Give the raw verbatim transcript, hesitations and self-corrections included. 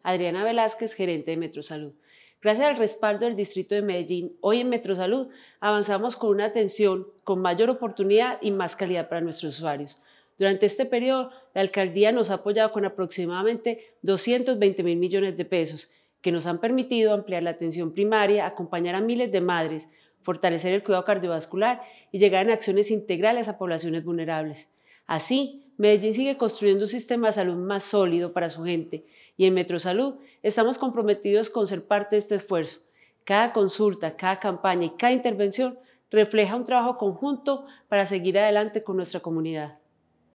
Adriana Velázquez, gerente de Metrosalud. Gracias al respaldo del Distrito de Medellín, hoy en Metrosalud avanzamos con una atención con mayor oportunidad y más calidad para nuestros usuarios. Durante este periodo, la alcaldía nos ha apoyado con aproximadamente doscientos veinte mil millones de pesos, que nos han permitido ampliar la atención primaria, acompañar a miles de madres, fortalecer el cuidado cardiovascular y llegar en acciones integrales a poblaciones vulnerables. Así, Medellín sigue construyendo un sistema de salud más sólido para su gente y en Metrosalud estamos comprometidos con ser parte de este esfuerzo. Cada consulta, cada campaña y cada intervención refleja un trabajo conjunto para seguir adelante con nuestra comunidad.